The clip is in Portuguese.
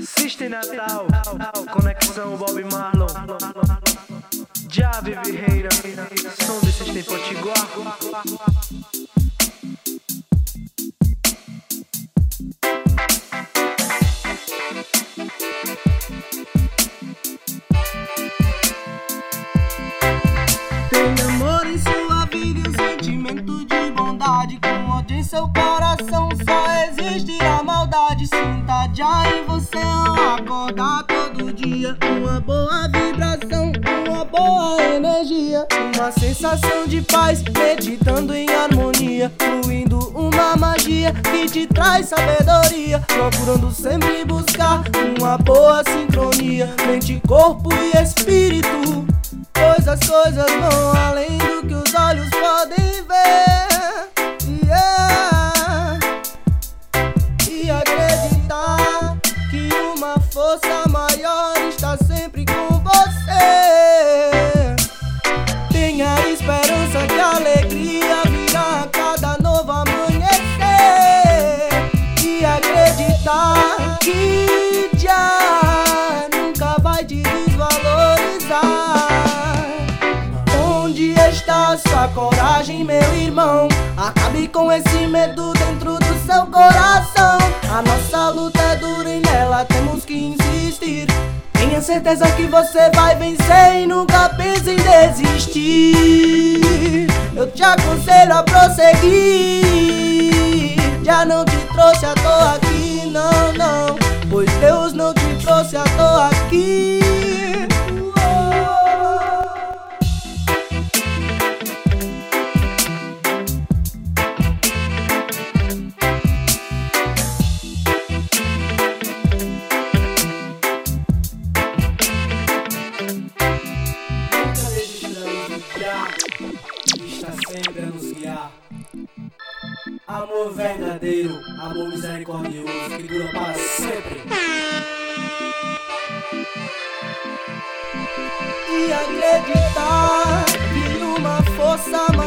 System Natal, Conexão Bob Marlon, Jave Vieira, som de System Potiguar. Tem amor em sua vida e um sentimento de bondade. Com ódio em seu coração só existe a maldade. Sinta já em você ao acordar todo dia uma boa vibração, uma boa energia, uma sensação de paz, meditando em harmonia, fluindo uma magia que te traz sabedoria, procurando sempre buscar uma boa sincronia, mente, corpo e espírito, pois as coisas vão além do que os olhos podem ver. E acreditar que uma força maior está sempre com você. Tenha esperança que a alegria virá a cada novo amanhecer. E acreditar que já nunca vai te desvalorizar. Onde está sua coragem, meu irmão? Acabe com esse medo dentro do seu coração. A nossa luta é dura e nela temos que insistir. Tenha certeza que você vai vencer e nunca pense em desistir. Eu te aconselho a prosseguir. Já não te trouxe à toa aqui, não, não, pois Deus não te trouxe à toa aqui. Está sempre a nos guiar. Amor verdadeiro, amor misericordioso que dura para sempre. E acreditar que uma força